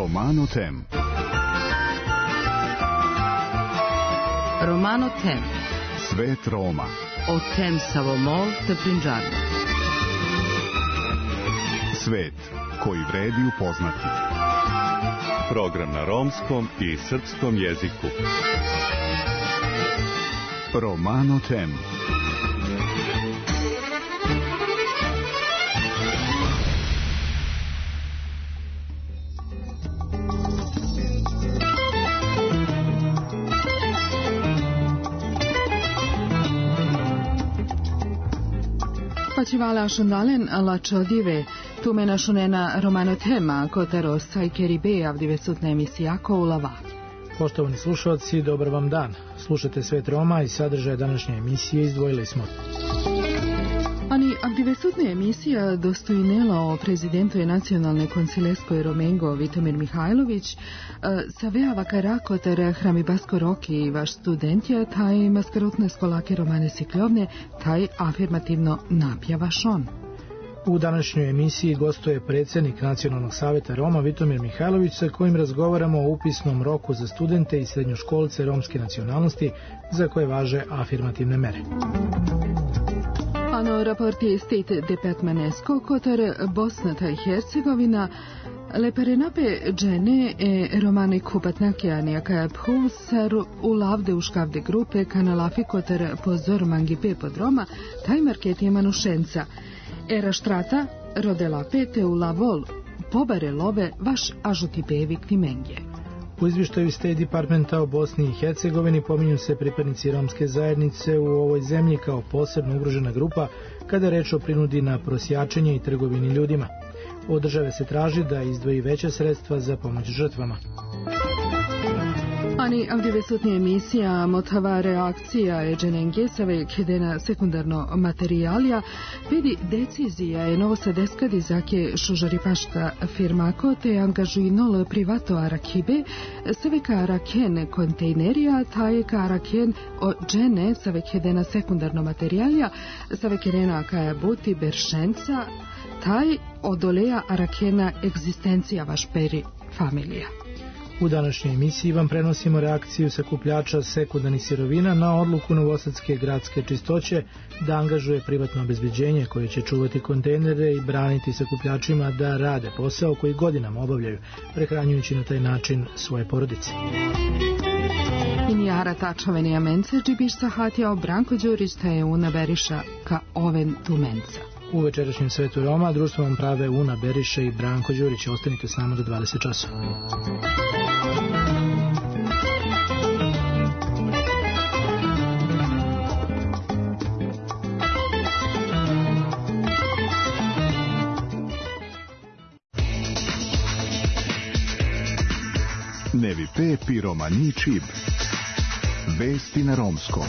Romano Tem. Romano Tem. Svet Roma. O tem Savomol te Punjabi. Svet koji vredi upoznati. Program na romskom i srpskom jeziku. Romano Tem. Pacivala šundalen la čodive, tu me našunena Romano Tema, kotaro sajkeri be avdive sutne emisijako u lava. Poštovani slušalci, dobar vam dan. Slušate Svet Roma i sadržaje današnje emisije izdvojili smo. Ani avdive sutne emisija dostojnela o prezidentu je nacionalne koncileskoj Romengo Vitomir Mihajlović, savea karakotar Hrami Basko Roki i vaš studentja, taj maskarotne skolake Romane Sikljovne, taj afirmativno napjava šon. U današnjoj emisiji gostuje predsjednik Nacionalnog savjeta Roma Vitomir Mihajlović, sa kojim razgovaramo o upisnom roku za studente i srednjoškolce romske nacionalnosti za koje važe afirmativne mere. Ano raporti State Departmanesko kotar Bosna i Hercegovina le perenape džene e romani kupatnakijani kaja pulsar u lavde u škavde grupe kanalafi kotar pozor mangipe pod Roma taj market je manušenca. Era štrata rodela pete u lavol pobare love vaš ažuti bevik timengje. U izvještaju State Departmenta o Bosni i Hercegovini pominju se pripadnici romske zajednice u ovoj zemlji kao posebno ugrožena grupa kada je reč o prinudi na prosjačenje i trgovini ljudima. Od države se traži da izdvoji veća sredstva za pomoć žrtvama. Ani avdive sutni emisija motava reakcija je dženengesave kedena sekundarno materijalija vidi decizija je novosadeskadi zake šužaripaška firmako te angažuinol privato arakibe saveka araken kontejnerija tajeka araken o džene save kedena sekundarno materijalija save kedena kaja buti beršenca taj odoleja arakena egzistencija vaš peri familija. U današnjoj emisiji vam prenosimo reakciju sakupljača sekundarnih sirovina na odluku Novosadske gradske čistoće da angažuje privatno obezbeđenje koje će čuvati kontejnere i braniti sakupljačima da rade posao koji godinama obavljaju, prehranjujući na taj način svoje porodice. Inijara tačavenija mence džibiš sahatija o Branko Đurić ta je Una Beriša ka oven tu menca. U večerašnjem Svetu Roma društvo vam prave Una Beriša i Branko Đurić. Ostanite s nama do 20 časova. Nevi Pepi Romani Čib. Vesti na romskom.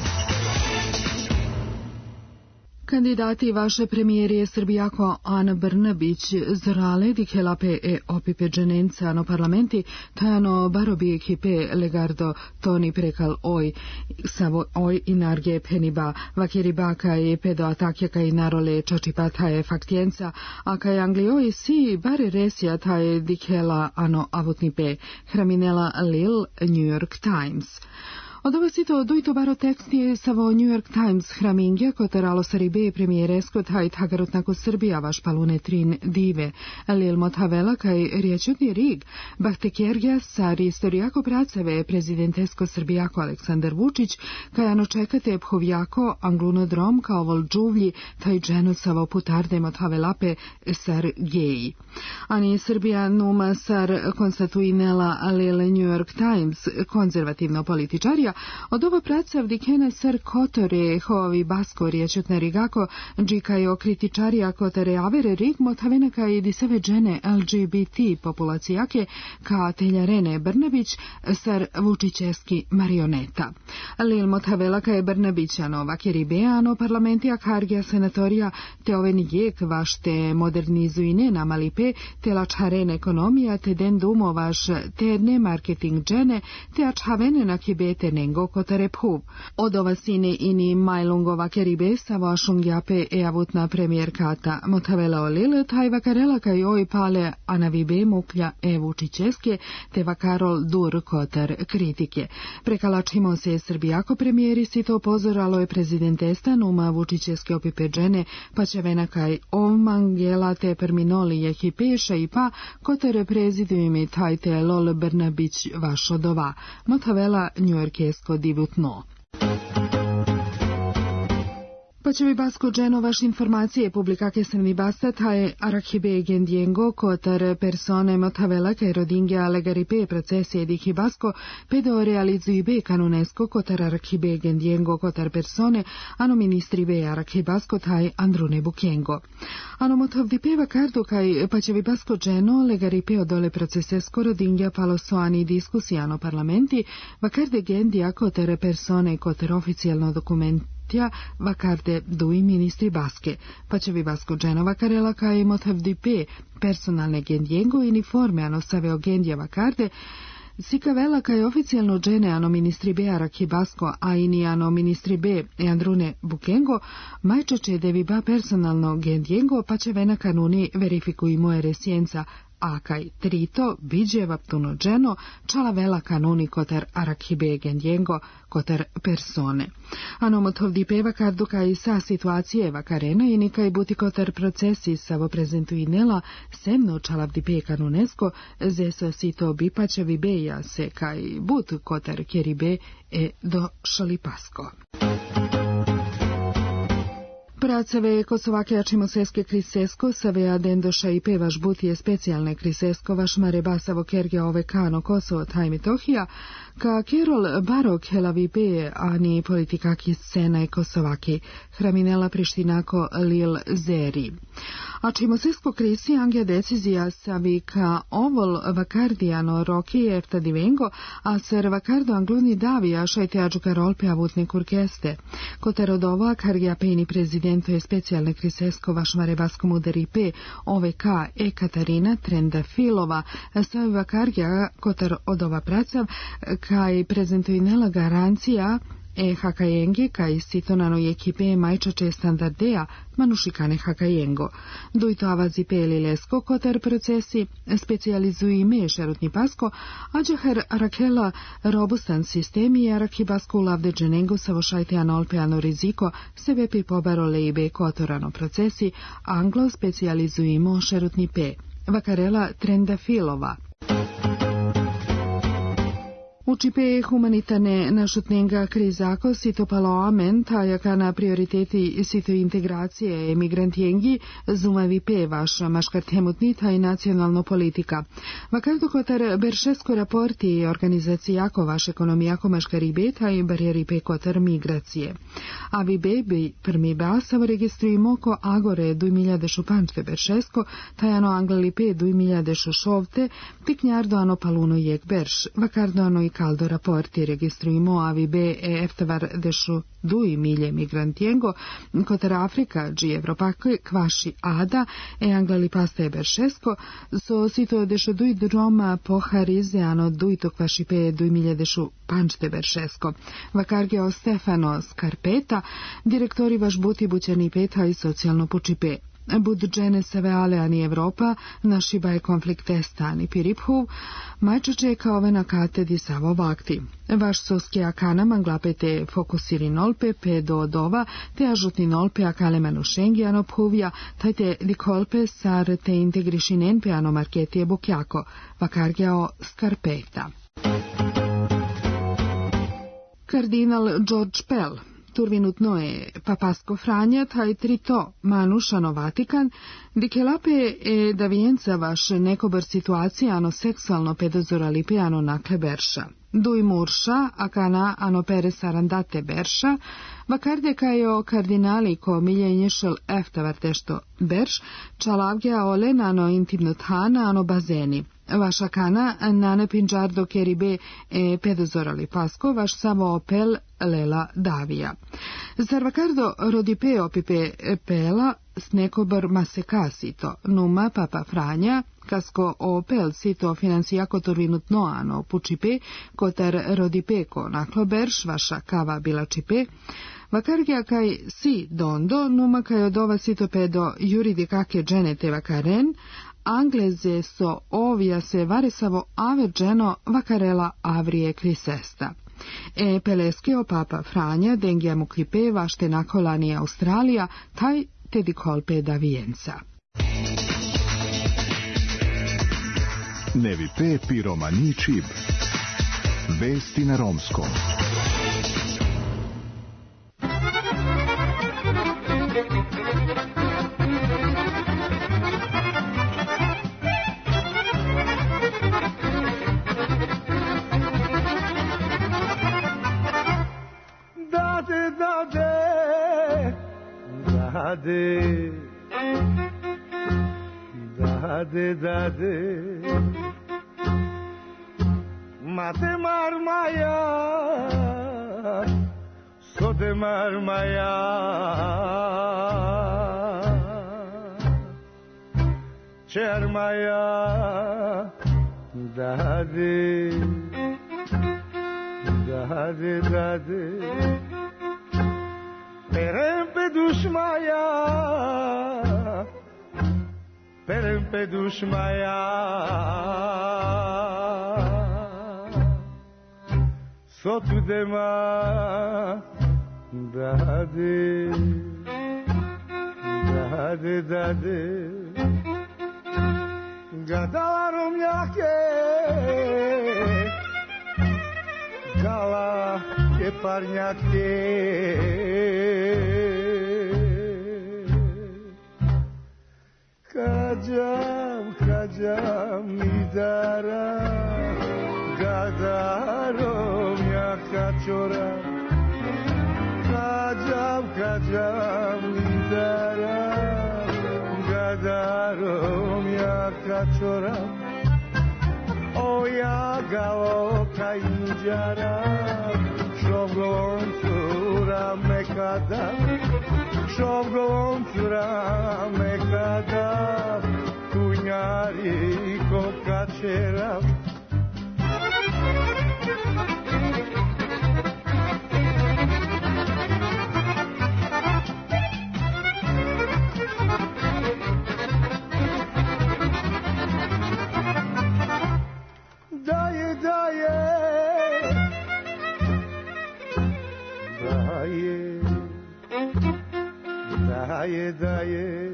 Kandidati vaše premijerije Srbijako Ana Brnabić zrale dikelape e opipe dženenca no parlamenti tajano barobi ekipe legardo toni prekal oj savo oj inarge peniba vakiribaka i pedo atakjaka i narole čočipa taje faktijenca a kaj anglioj si bare resija taje dikela ano avutnipe hraminela Lil New York Times. Od ovo sito dujto baro tekstije savo New York Times hramingja kotaralo saribe premijeresko taj tagarutnako Srbija vaš palune trin dive. Lil motavela kaj riječutni rig bahtekerja sar istorijako praceve prezidentesko Srbijako Aleksandar Vučić kaj ano čekate phovjako anglunodrom kao vol džuvlji taj dženo savo putarde motavelape sar geji. Ani Srbija numa sar konstatuinela Lil New York Times konzervativno političarja od ovo praca vdikena sar kotore hovi basko riječutne rigako džikajo kritičarija kotare avere rig motavenaka i disave džene LGBT populacijake ka teljarene Brnabić sar vučićeski marioneta. Lil Motavela je Brnabićano, vakeribeano parlamentija kargija senatorija te oven jek vaš te modernizuine na malipe te lačharen ekonomija te den dumo vaš te ne marketing džene te ačhavene na kibete nengo kotare phuv. Od ova sine ini majlungo vakeribe sa vašung jape e avutna premier kata Motavela olil taj vakarela kaj oj pale anavibe muklja e vučićeske te vakarol dur kotar kritike. Prekalačimo se Srbijako premijeri si to pozoralo je prezidentesta numa vučićeske opipedžene pa će venakaj ovmangela te perminoli je hipeša i pa kotar prezidujemi taj te lol Brnabić vašo dova. Motavela njujorkesko divutno. Pa će bi basko dženo vaš informacije publikake se basta taj Arakhibe gendiengo kotar persone Motavela kaj rodinge alegaripe procese di basko pedo realizuibe kanunesko kotar Arakhibe gendiengo kotar persone ano ministribe Arakhibasko taj Andrune Bukengo. Ano Motovdipe vakardu kaj pa će bi basko dženo legaripe odole procesesko rodinge palosoani diskusijano parlamenti vakarde gendija kotar persone kotar oficijalno dokument vakarde dui ministri baske, pa će vi basko dženova karela ka i Motavdipe personalne gendijengo i uniforme ano save o gendija vakarde, sika vela ka je oficijalno džene ano ministri be Arakhibasko, a ini ano ministri be e Andrune Bukengo, majčeče devi ba personalno gendijengo, pa će vena kanuni verifikuj moje resjenca, a kaj trito biđe vaptuno dženo čala vela kanuni kotar Arakhibe gendijengo kotar persone. Ano Motovdipe vakardu kaj sa situacije vakarena i nikaj buti kotar procesi savo prezentuinela semno čalavdipe kanunesko zesa sito bipačevi beja se kaj but kotar keribe e do šalipasko. Pracave Kosovake ačimoseske krisesko save adendoša i pevaš butije specijalne krisesko vaš marebasavo kerge ove kano Kosovo taj Metohija, ka kerol barok helavipe ani politikaki scena i Kosovaki, hraminela prištinako Lil Zeri. Ačimosesko krisi angja decizija savi ka ovol vakardijano roki efta divengo, a ser vakardo angluni davija šajte ađuka rolpe avutne kurkeste. Koterodova kargija peni prezident je specijalne krisesko vaš marebaskom udaripe OVK e Katarina Trendafilova saviva kargija kotar od ova pracav kaj prezentuinela garancija e hakajengi kaj sitonano je ekipe majčače standardea manušikane hakajengo. Dujto avazi peli lesko kotar procesi specializuji me šerutni pasko, ađahar rakela robustan sistemi i Arakhibasko ulavde dženengo savošajte anolpeano riziko sebe pi pobaro leibe kotorano procesi anglo specializujimo šerutni pe. Vakarela Trendafilova. Učipe humanitarne našutnenga krizako sito paloamen tajaka na prioriteti sito integracije emigrantijengi zumavipe vaša maškartemutni taj nacionalno politika. Vakardu kotar beršesko raporti i organizacijako vaš ekonomijako maškaribe taj barjeripe kotar migracije. A vi bebi prmi basavo registrujemo ko agore 2000 pančte beršesko tajano anglalipe 2000 šovte tiknjardo ano paluno jek berš vakardo ano i kaldo raporti registrujemo AVB e eftavar dešu dui milje migrantijengo kotar Afrika dži Evropa kvaši ada e anglali paste beršesko so sito dešu dui droma poharize ano dui to kvaši pe dui milje dešu pančte beršesko. Vakargeo Stefano Skarpeta, direktori vaš buti bućani peta i socijalno pučipe. Bud džene seve aleani Evropa, našiba je konflikte stani piriphuv, majčeče kao ove na katedi savo vakti. Vaš soske akana manglapete fokusiri nolpe pe do odova, te ažutni nolpe akale manušengi ano phuvja, tajte dikolpe sar te integrišinen pe ano marketije bukjako, vakargeo Skarpeta. Kardinal George Pell turvinutno je papasko Franja, taj trito manušano Vatikan, dikelape e da vijenca vaš nekobar situacija ano seksualno pedozoralipe ano nakle berša. Duj murša, akana ano pere sarandate berša, vakarde kajo kardinali ko miljenješel eftavar tešto berš, čalavgja olen ano intimno thana ano bazeni. Vašakana, Nane Pinjardo Keribe e Pedozorali Pasco, vaš samo opel Lela Davija. Zarvacardo Rodipe Opipe Pela, Snekobor Masekasito, Numa Papa Franja, Casco Opel Sito Financiaco Torvinut Noano, Pucipe, Cotar Rodipeco, Nacloberš, vaša Cava Bilacipe, Vacargia kai si dondo, numa kai odova sitopedo juridicake genete vacaren, angleze so ovia se varesavo avergeno vacarela avrie crisesta. E peleskeo papa Franja dengiamo clipe vašte nakolani Australija, taj tedi colpe da Vijenca. Nevi pe piromani čib. Vesti na romskom. Dade Mate marmaya Sode marmaya Çermaya Dade Perempe dușmaya Perempe dușmaya Sotu dema Dade Gadarom jake Gala je parnjake Kađam idara Gadarom jaka čora Kađam idara Gadarom jaka čora Oja galoka inđara Šovgolom cura mekada Šovgolom cura mekada Tunjari kokačera Daje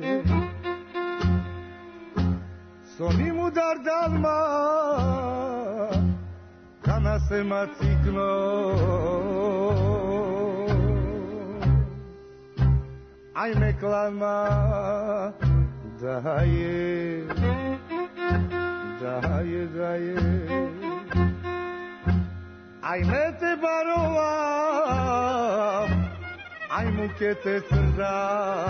Sonim udar dalma Kana se macikno Ajme klama Daje Ajme te barova Aj muke te srda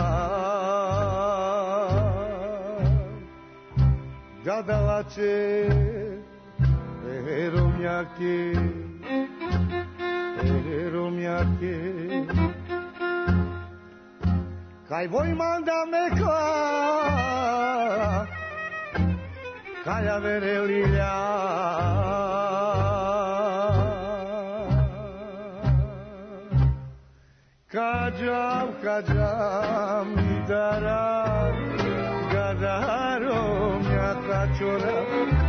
Gadalače Romjake Kaj vojman da mekla Kaja verelilja Kađam idara Gadarom jaka čora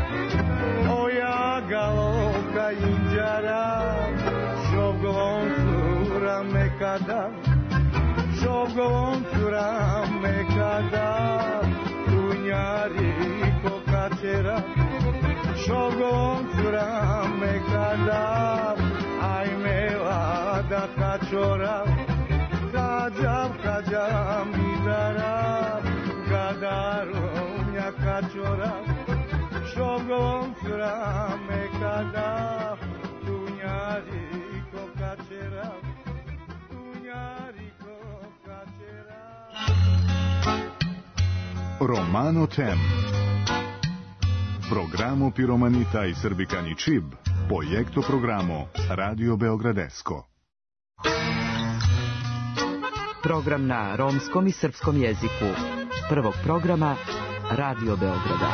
Oja galoka inđara Šovgolom cura mekada Šovgolom cura mekada Tunjari kokačera Šovgolom cura mekada Ajme lada kačora Kađam idara Gadarom jaka čora Šovgolom cura mekada Tunjari kokačera Romano Tem. Programo Piromanita i Srbikani Čib, projekto programo Radio Beogradesko. Program na romskom i srpskom jeziku. Prvog programa Radio Beograda.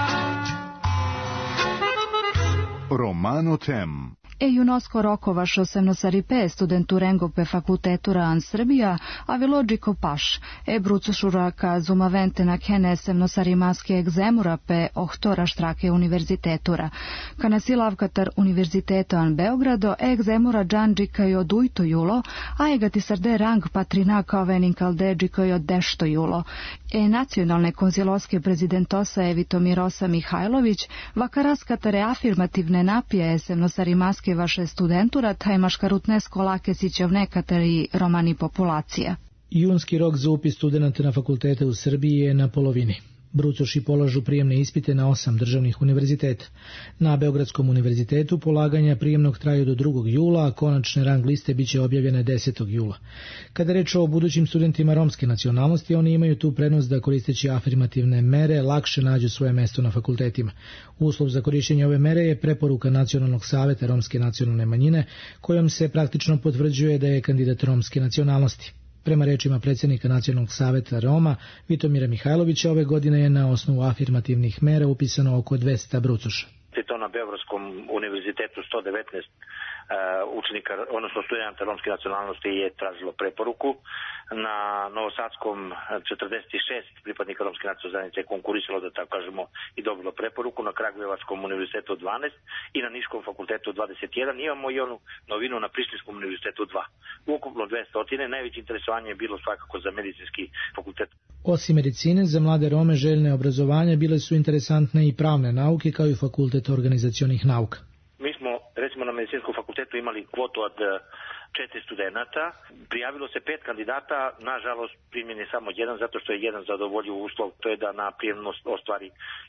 Romano Tem. Junosko rokovaš osemnosaripe studenturengog fakultetura an Srbija, a velodžiko paš, brucušuraka zumaventena kene semnosarimaske egzemura pe ohtora štrake univerzitetura. Kanasilavkatar univerziteta an Beogrado egzemura džanđika i od ujto julo, a egati sarde rang patrina kao veninkaldeđika i od dešto julo. Nacionalne konziloske prezidentosa Vitomirosa Mihajlović, vakaraskatare afirmativne napije semnosarimaske vaše studentura, taj maškarutne skolake sićevne katari romani populacija. Junski rok za upis studenta na fakultete u Srbiji je na polovini. Brucoši polažu prijemne ispite na 8 državnih univerziteta. Na Beogradskom univerzitetu polaganja prijemnog traju do 2. jula, a konačne rang liste biće objavljene 10. jula. Kada reč o budućim studentima romske nacionalnosti, oni imaju tu prednost da koristeći afirmativne mere lakše nađu svoje mesto na fakultetima. Uslov za korišćenje ove mere je preporuka Nacionalnog saveta romske nacionalne manjine, kojom se praktično potvrđuje da je kandidat romske nacionalnosti. Prema rečima predsjednika Nacionalnog saveta Roma, Vitomira Mihajlovića, ove godine je na osnovu afirmativnih mera upisano oko 200 brucoša. To na Beogradskom univerzitetu 119 učenika, odnosno studenta romske nacionalnosti je tražilo preporuku. Na Novosadskom 46 pripadnika romske nacionalne zajednice je konkurisalo, da tako kažemo, i dobilo preporuku. Na Kragujevačkom univerzitetu 12 i na Niškom fakultetu 21. Imamo i onu novinu na Prištinskom univerzitetu 2. Ukupno 200. Najveće interesovanje je bilo svakako za medicinski fakultet. Osim medicine, za mlade Rome željne obrazovanja bile su interesantne i pravne nauke, kao i fakultet organizacionih nauka. Mi smo, recimo, na medicinskom fakultetu imali kvotu od 4 studenta. Prijavilo se 5 kandidata, nažalost primjen je samo jedan, zato što je jedan zadovoljio uslov, to je da na prijemnost ostvari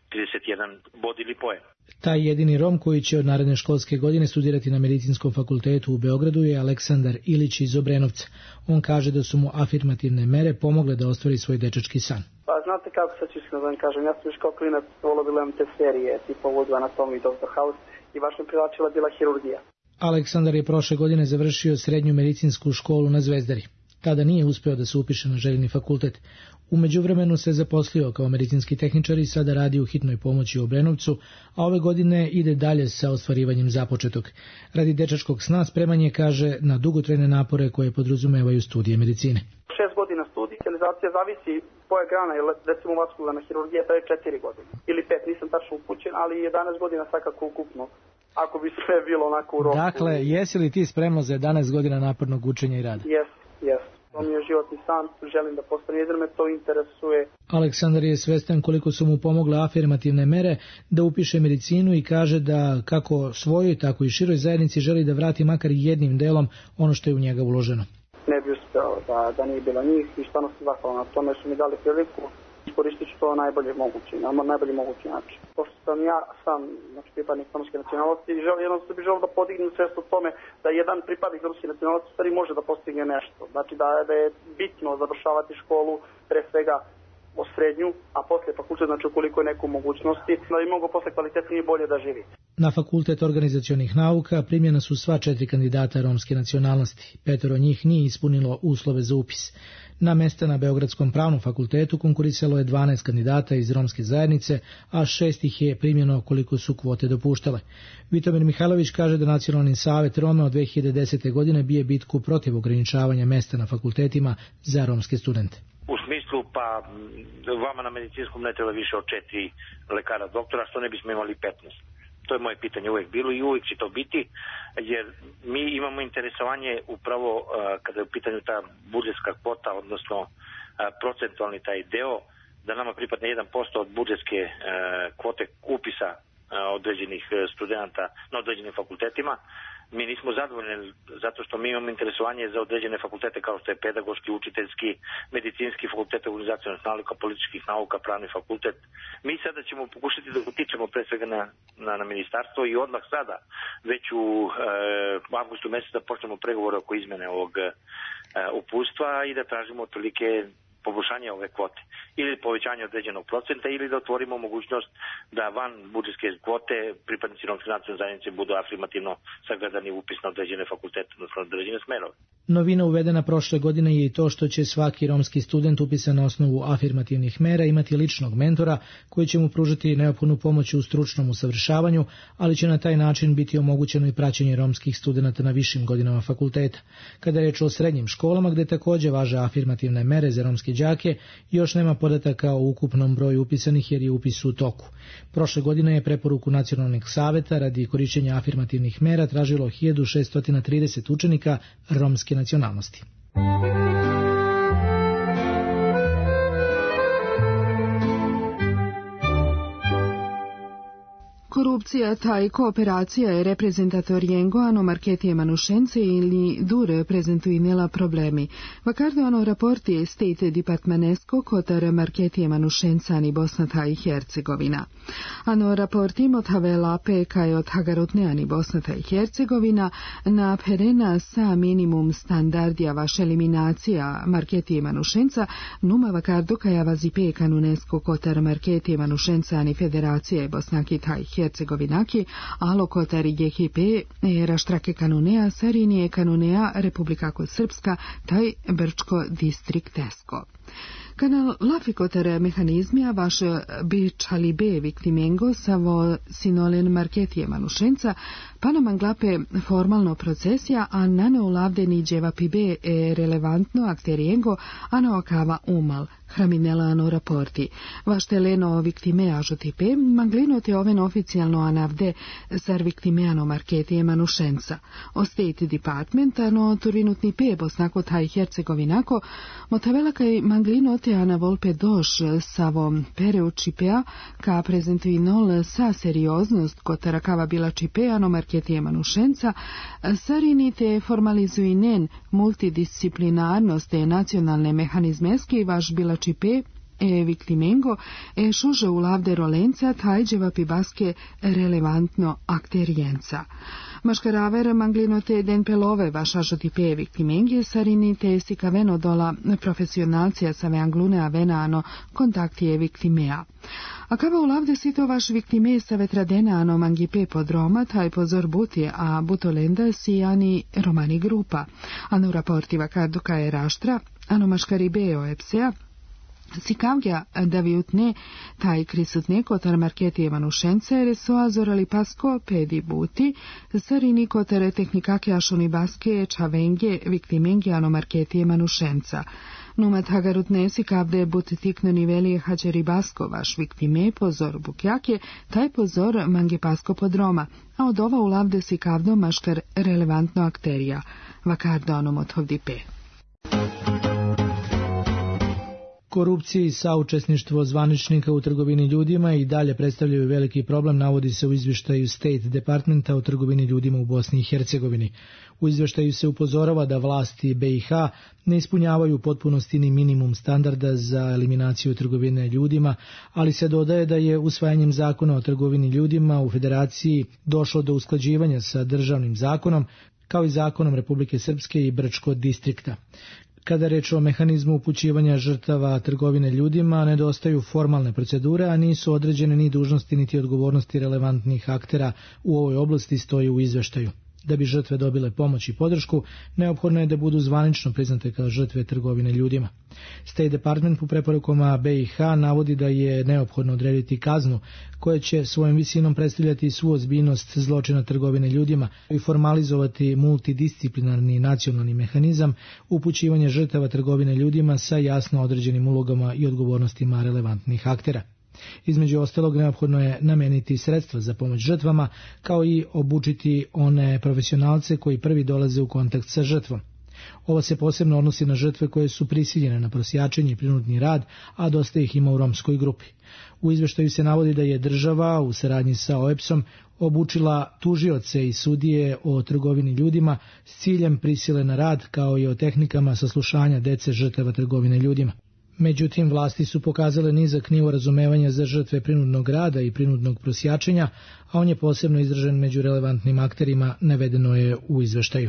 31 bod ili poen. Taj jedini Rom koji će od naredne školske godine studirati na medicinskom fakultetu u Beogradu je Aleksandar Ilić iz Obrenovca. On kaže da su mu afirmativne mere pomogle da ostvari svoj dečački san. Pa znate kako sad ću iskreno da vam kažem, ja sam još kao klinac volio gledam te serije tipa Voodoo Anatomy i Dr. House i baš mi privlačila bila hirurgija. Aleksandar je prošle godine završio srednju medicinsku školu na Zvezdari. Tada nije uspeo da se upiše na željeni fakultet. U međuvremenu se zaposlio kao medicinski tehničar i sada radi u hitnoj pomoći u Obrenovcu, a ove godine ide dalje sa ostvarivanjem započetog. Radi dečačkog sna spreman je, kaže, na dugotrajne napore koje podrazumevaju studije medicine. 6 godina studij, specializacija zavisi koja grana, recimo vaskularna hirurgija, to je 4 godine. Ili 5, nisam tačno upućen, ali 11 godina svakako ukupno. Ako bi sve bilo onako u roku. Dakle, jesi li ti spremno za 11 godina napornog učenja i rada? Jes. To mi je životni san, želim da postanem jer me to interesuje. Aleksandar je svestan koliko su mu pomogle afirmativne mere da upiše medicinu i kaže da kako svojoj, tako i široj zajednici želi da vrati makar jednim delom ono što je u njega uloženo. Ne bi uspeo da nije bilo njih i stvarno se zahvalam na tome što mi dali priliku. Koristit ću to na najbolji mogući način. Pošto sam ja sam pripadnik romske nacionalnosti i jednostavno bih želeo da podignem svest o tome da jedan pripadnik romske nacionalnosti stvari može da postigne nešto. Znači da je bitno završavati školu pre svega o srednju, a posle fakultet, znači ukoliko je neku mogućnosti, da bi mogo posle kvalitetnije i bolje da živi. Na fakultet organizacionih nauka primljena su sva 4 kandidata romske nacionalnosti. 5 od njih nije ispunilo uslove za upis. Na mesta na Beogradskom pravnom fakultetu konkurisalo je 12 kandidata iz romske zajednice, a 6 ih je primljeno koliko su kvote dopuštale. Vitomir Mihajlović kaže da Nacionalni savet Rome od 2010. godine bije bitku protiv ograničavanja mesta na fakultetima za romske studente. U smislu, pa vama na medicinskom ne treba više od 4 lekara doktora, što ne bismo imali 15. To je moje pitanje uvijek bilo i uvijek će to biti, jer mi imamo interesovanje upravo kada je u pitanju ta budžetska kvota, odnosno procentualni taj deo, da nama pripadne 1% od budžetske kvote upisa određenih studenta na određenim fakultetima. Mi nismo zadovoljni zato što mi imamo interesovanje za određene fakultete kao što je pedagoški, učiteljski, medicinski fakultet, organizacionalnih nauka, političkih nauka, pravni fakultet. Mi sada ćemo pokušati da utičemo pre svega na ministarstvo i odmah sada, već u avgustu mesecu da počnemo pregovore oko izmene ovog uputstva i da tražimo otprilike poboljšanje ove kvote. Ili povećanje određenog procenta ili da otvorimo mogućnost da van budžetske kvote pripadnici romske nacionalne zajednice budu afirmativno sagledani u upis na određene fakultete, odnosno određene smerove. Novina uvedena prošle godine je i to što će svaki romski student upisan na osnovu afirmativnih mera imati ličnog mentora koji će mu pružiti neophodnu pomoć u stručnom usavršavanju, ali će na taj način biti omogućeno i praćenje romskih studenata na višim godinama fakulteta. Kada je reč o srednjim školama, gde takođe važe afirmativne mere za romske đake, još nema podataka o ukupnom broju upisanih jer je upis u toku. Prošle godine je preporuku Nacionalnog saveta radi korišćenja afirmativnih mera tražilo 1630 učenika romske nacionalnosti. Korupcija, taj kooperacija je reprezentatorijengo ano marketije manušence ili dur prezentuinela problemi. Vakardo ano raporti State Departmanesko kotar marketije manušenca ani Bosna i Hercegovina. Ano raporti motavela peka je od hagarutne ani Bosna i Hercegovina na perena sa minimum standardija vaš eliminacija marketije manušenca numa vakardo kaja vazi peka nunesko kotar marketije manušenca ani Federacije Bosnaki i Hercegovinaki, alo kotari GHP, raštrake kanunea, sarinije kanunea Republika Srpska, taj Brčko distriktesko. Kanal lafikotere mehanizmija vaš bičalibe viktimengo savo sinolen marketije manušenca, pa nam anglape formalno procesija, a nane ulavdeni dževapibe relevantno akterijengo, a na okava umal. Hraminela ano raporti. Vašteleno viktimea žutipe, manglino te oven oficijalno anavde sar viktimeano marketije manušenca. O State Department, ano turvinutni pe Bosnako taj Hercegovinako, motavela kaj manglino te ana volpe doš savo pereu čipea, ka prezentuji nol sa serioznost kotara kava bila čipeano marketije manušenca, sarini te formalizuji nen multidisciplinarnost te nacionalne mehanizmeski vaš bila čipe viktimengo šuže u lavde rolenca tajđeva pibaske relevantno akterijenca. Maškaraver manglino te den pelove vaša žotipe viktimenge sarini te sikaveno dola profesionalcija save anglune avena ano kontaktije viktimea. A kava u lavde sito vaš viktime sa vetradena ano mangipe podroma taj pozor buti, a butolenda si ani romani grupa. Ano raportiva karduka je raštra, ano maškaribeo epsea, Sikavgja da viutne taj krisutne kotar marketije manušence resoazorali pasko pedi buti, sarini kotar tehnikake ašuni baske čavenge viktimenge ano marketije manušenca. Numat hagarutne sikavde buti tikno nivelije hađeri basko vaš viktime pozor bukjake, taj pozor mangi pasko podroma, a od ova ulavde sikavdo maškar relevantno akterija, vakardo anom othovdipe. Korupcija i saučesništvo zvaničnika u trgovini ljudima i dalje predstavljaju veliki problem, navodi se u izvještaju State Departmenta o trgovini ljudima u Bosni i Hercegovini. U izvještaju se upozorava da vlasti BiH ne ispunjavaju u potpunosti ni minimum standarda za eliminaciju trgovine ljudima, ali se dodaje da je usvajanjem zakona o trgovini ljudima u Federaciji došlo do usklađivanja sa državnim zakonom, kao i zakonom Republike Srpske i Brčkog distrikta. Kada reč o mehanizmu upućivanja žrtava trgovine ljudima, nedostaju formalne procedure, a nisu određene ni dužnosti niti odgovornosti relevantnih aktera u ovoj oblasti, stoji u izveštaju. Da bi žrtve dobile pomoć i podršku, neophodno je da budu zvanično priznate kao žrtve trgovine ljudima. State Department po preporukama BiH navodi da je neophodno odrediti kaznu koja će svojim visinom predstavljati svu ozbiljnost zločina trgovine ljudima i formalizovati multidisciplinarni nacionalni mehanizam upućivanja žrtava trgovine ljudima sa jasno određenim ulogama i odgovornostima relevantnih aktera. Između ostalog, neophodno je nameniti sredstva za pomoć žrtvama, kao i obučiti one profesionalce koji prvi dolaze u kontakt sa žrtvom. Ovo se posebno odnosi na žrtve koje su prisiljene na prosjačenje i prinudni rad, a dosta ih ima u romskoj grupi. U izveštaju se navodi da je država u saradnji sa OEBS-om obučila tužioce i sudije o trgovini ljudima s ciljem prisile na rad, kao i o tehnikama saslušanja dece žrtava trgovine ljudima. Međutim, vlasti su pokazale nizak nivo razumevanja za žrtve prinudnog rada i prinudnog prosjačenja, a on je posebno izražen među relevantnim akterima, navedeno je u izveštaju.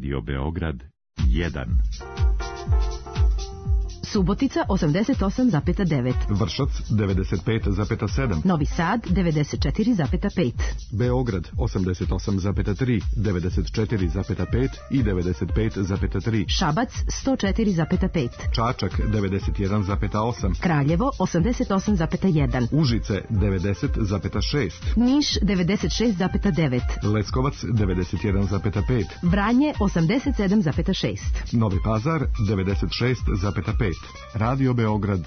Radio Beograd 1. Subotica 88,9. Vršac 95,7. Novi Sad 94,5. Beograd 88,3, 94,5 i 95,3. Šabac 104,5. Čačak 91,8. Kraljevo 88,1. Užice 90,6. Niš 96,9. Leskovac 91,5. Vranje 87,6. Novi Pazar 96,5. Radio Beograd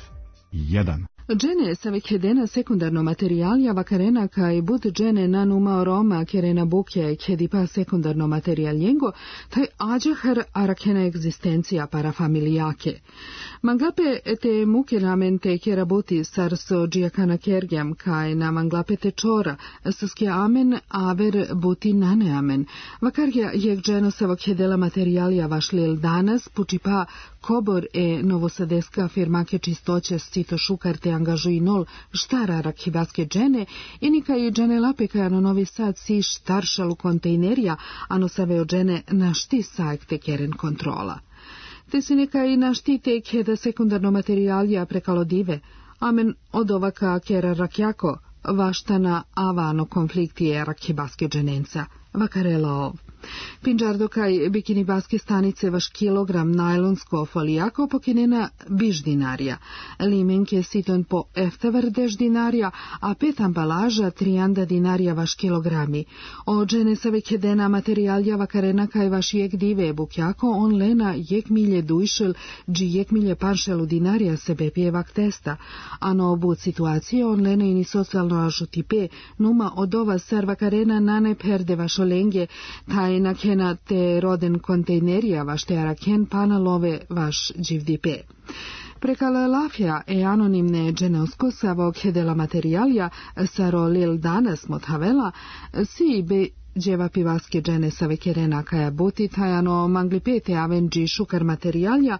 1. Džene sa vekedena sekundarno materijalja vakarena kaj bud džene na numao Roma kerena bukje kedipa sekundarno materijaljengo taj ađahar arakena egzistencija para familijake. Manglape te muke namente kera buti sarso džijakana kergjam kaj na manglape te čora saske amen aver buti nane amen. Vakarja jek dženo sa vakedela materijalja vašlil danas pučipa kobor novosadeska firmake čistoće stito šukar te angažuji nol štara rakhibaske džene i nika i džene lapeka ano Novi Sad si štaršalu kontejnerija ano saveo džene na šti sajk te keren kontrola. Te si neka i na šti te keda sekundarno materijalja prekalo dive, amen od ovaka kera rakjako vaštana avano konfliktije rakhibaske dženenca, vakarela ov. Pinđardo kaj bikini baske stanice vaš kilogram najlonsko folijako pokinena biž dinarija, limenke siton po eftavar dež dinarija, a 5 ambalaža 3 dinarija vaš kilogrami. O džene sa vekedena materijalja vakarena kaj vaš jek dive bukjako on lena jek milje dujšel, dži jek milje paršelu dinarija sebe pjevak testa, a no obu situacije on lena i ni socijalno ažutipe, numa od ova sar vakarena nane perde vaš olenge, taj nakena te roden kontejnerija vaš te araken panalove vaš dživdipe. Prekala lafja anonimne dženeusko sa vokjedela materijalja sa rolil danas mothavela si be dževa pivaske džene sa vekerena kaja buti tajano manglipete avenđi šukar materijalja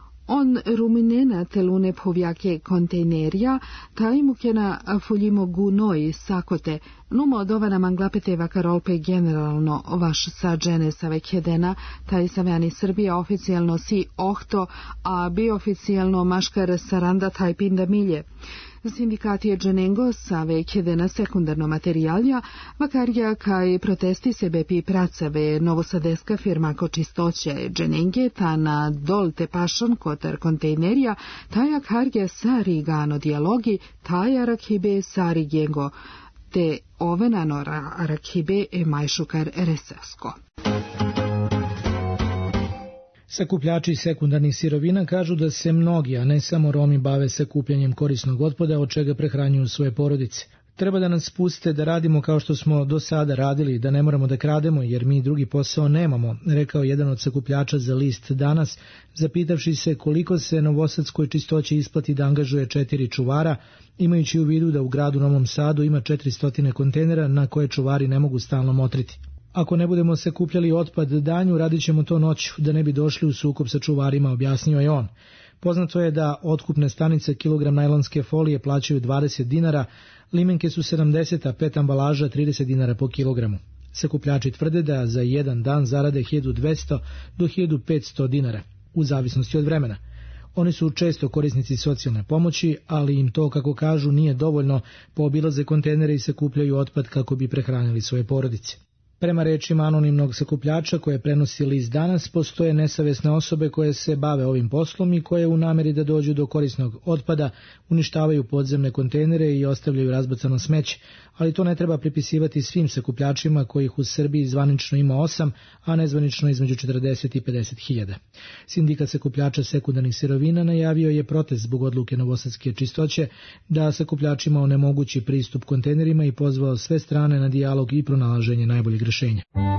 on ruminena telune povjake kontejnerija, taj mukena fuljimo gunoj sakote, numo odovana manglapete vakarolpe generalno vaš sa džene sa vekedena, taj savjani Srbija oficijalno si ohto, a bi oficijalno maškar saranda taj pinda milje. Sindikat je dženengo sa vekedena sekundarno materijalja, vakarja kaj protesti sebe pi pracave novosadeska firma ko čistoće dženenge, ta na dol te pašan kotar kontejnerija, taja karja sari gano dijalogi, taja rakhibe sari gengo, te ovenano rakhibe majšukar resasko. Sakupljači sekundarnih sirovina kažu da se mnogi, a ne samo Romi, bave sakupljanjem korisnog otpada od čega prehranjuju svoje porodice. Treba da nas puste da radimo kao što smo do sada radili, da ne moramo da krademo jer mi drugi posao nemamo, rekao jedan od sakupljača za list Danas, zapitavši se koliko se novosadskoj čistoći isplati da angažuje 4 čuvara, imajući u vidu da u gradu Novom Sadu ima 400 kontejnera na koje čuvari ne mogu stalno motriti. Ako ne budemo sakupljali otpad danju, radit ćemo to noću, da ne bi došli u sukob sa čuvarima, objasnio je on. Poznato je da otkupne stanice kilogram najlonske folije plaćaju 20 dinara, limenke su 70, a 5 ambalaža 30 dinara po kilogramu. Sakupljači tvrde da za jedan dan zarade 1200 do 1500 dinara, u zavisnosti od vremena. Oni su često korisnici socijalne pomoći, ali im to, kako kažu, nije dovoljno, poobilaze kontejnere i sakupljaju otpad kako bi prehranili svoje porodice. Prema rečima anonimnog sakupljača koje prenosi list Danas, postoje nesavesne osobe koje se bave ovim poslom i koje u nameri da dođu do korisnog otpada uništavaju podzemne kontejnere i ostavljaju razbacano smeće, ali to ne treba pripisivati svim sakupljačima kojih u Srbiji zvanično ima 8, a nezvanično između 40 i 50 hiljada. Sindikat sakupljača sekundarnih sirovina najavio je protest zbog odluke novosadske čistoće da sakupljačima onemogući pristup kontejnerima i pozvao sve strane na dijalog i pronalaženje najboljeg rješenja.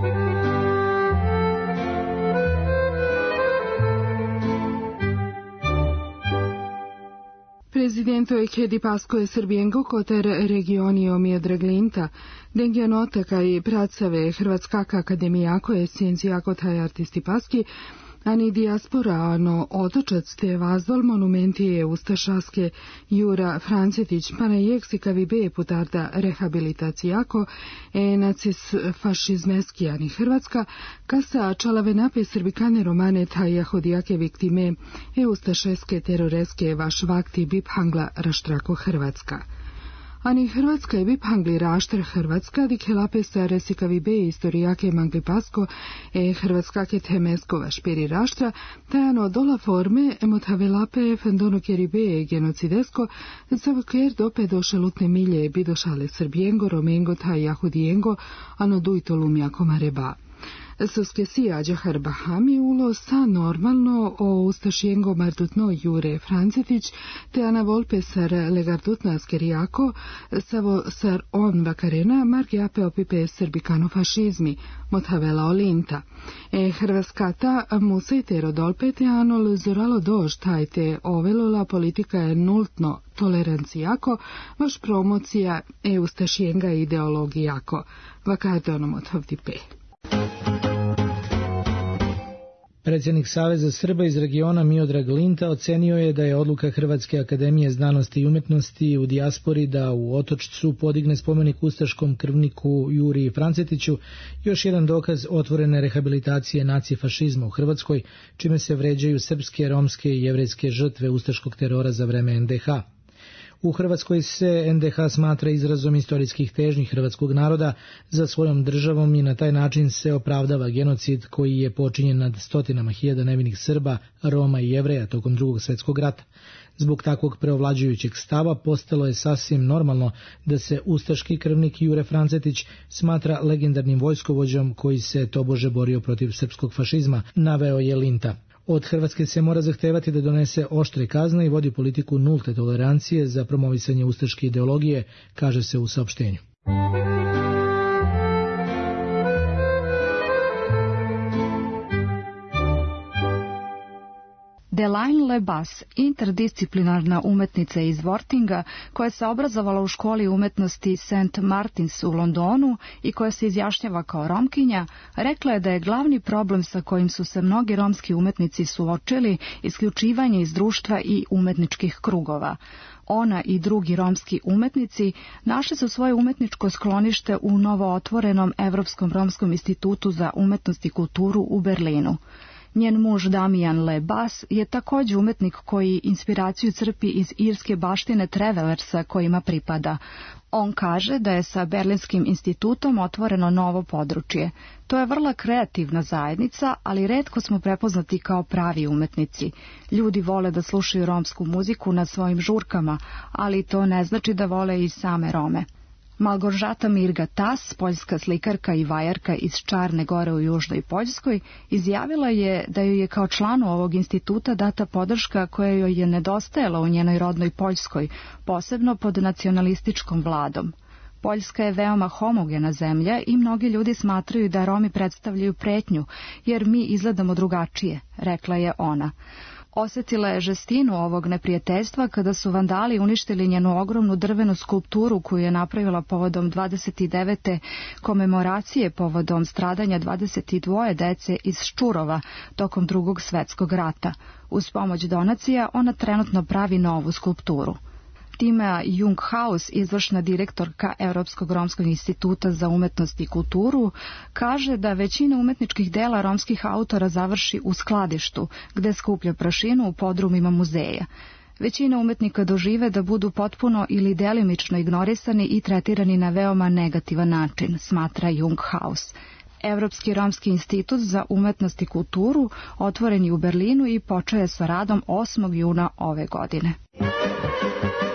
Prezidento je Kedi Pasko je Srbijengo koter regionio Miedraglinta, dengja nota kaj pracave Hrvatskaka akademijako je sciencijako taj artisti paski, ani dijaspora, ano otočac te vazval monumentije ustašaske Jura Francetić, pa na jeksikavi be putarda rehabilitacijako nacis fašizmeski ani Hrvatska, kasa čalave nape srbikane romane ta jahodijake viktime ustašeske teroreske vaš vakti biphangla raštrako Hrvatska. Ani Hrvatska je biphangli raštr Hrvatska, dik helape sa resikavi be istorijake mangli pasko Hrvatskake temesko vašpiri raštra, tajano dola forme emotavelape fendono kjeri be genocidesko, zavokjer dope doše lutne milje bidošale srbijengo, romengo ta jahudijengo, ano dujto lumjako mareba. Soskesija Džahar Bahami ulo sa normalno o ustašijengo mardutno Jure Francetić te ana volpe sar legardutna skerijako savo sar on vakarena margi ape opipe srbikano fašizmi motavela olinta. Hrvatskata musejte rodolpe te ano lezoralo dož tajte ovelola politika je nultno tolerancijako vaš promocija ustašijenga ideologijako vakarte onom otavdipe. Predsjednik Saveza Srba iz regiona Miodrag Linta ocenio je da je odluka Hrvatske akademije znanosti i umjetnosti u dijaspori da u Otočcu podigne spomenik ustaškom krvniku Juri Francetiću još jedan dokaz otvorene rehabilitacije nacifašizma u Hrvatskoj, čime se vređaju srpske, romske i jevrejske žrtve ustaškog terora za vreme NDH. U Hrvatskoj se NDH smatra izrazom istorijskih težnji hrvatskog naroda za svojom državom i na taj način se opravdava genocid koji je počinjen nad stotinama hiljada nevinih Srba, Roma i Jevreja tokom Drugog svjetskog rata. Zbog takvog preovlađujućeg stava postalo je sasvim normalno da se ustaški krvnik Jure Francetić smatra legendarnim vojskovođom koji se tobože borio protiv srpskog fašizma, naveo je Linta. Od Hrvatske se mora zahtevati da donese oštre kazne i vodi politiku nulte tolerancije za promovisanje ustaške ideologije, kaže se u saopštenju. Delaine Lebas, interdisciplinarna umetnica iz Wortinga, koja se obrazovala u školi umetnosti St. Martins u Londonu i koja se izjašnjava kao Romkinja, rekla je da je glavni problem sa kojim su se mnogi romski umetnici suočili isključivanje iz društva i umetničkih krugova. Ona i drugi romski umetnici našli su svoje umetničko sklonište u novootvorenom Evropskom romskom institutu za umetnost i kulturu u Berlinu. Njen muž Damian Lebas je također umetnik koji inspiraciju crpi iz irske baštine Travelersa kojima pripada. On kaže da je sa Berlinskim institutom otvoreno novo područje. To je vrlo kreativna zajednica, ali retko smo prepoznati kao pravi umetnici. Ljudi vole da slušaju romsku muziku na svojim žurkama, ali to ne znači da vole i same Rome. Malgorzata Mirga Tas, poljska slikarka i vajarka iz Čarne Gore u Južnoj Poljskoj, izjavila je da joj je kao članu ovog instituta data podrška koja joj je nedostajala u njenoj rodnoj Poljskoj, posebno pod nacionalističkom vladom. Poljska je veoma homogena zemlja i mnogi ljudi smatraju da Romi predstavljaju pretnju, jer mi izgledamo drugačije, rekla je ona. Osjetila je žestinu ovog neprijateljstva kada su vandali uništili njenu ogromnu drvenu skulpturu koju je napravila povodom 29. komemoracije povodom stradanja 22 dece iz Ščurova tokom Drugog svjetskog rata. Uz pomoć donacija ona trenutno pravi novu skulpturu. Tima Junghaus, izvršna direktorka Europskog romskog instituta za umetnost i kulturu, kaže da većina umetničkih dela romskih autora završi u skladištu, gde skuplja prašinu u podrumima muzeja. Većina umetnika dožive da budu potpuno ili delimično ignorisani i tretirani na veoma negativan način, smatra Junghaus. Europski romski institut za umetnost i kulturu otvoren je u Berlinu i počeo je sa radom 8. juna ove godine.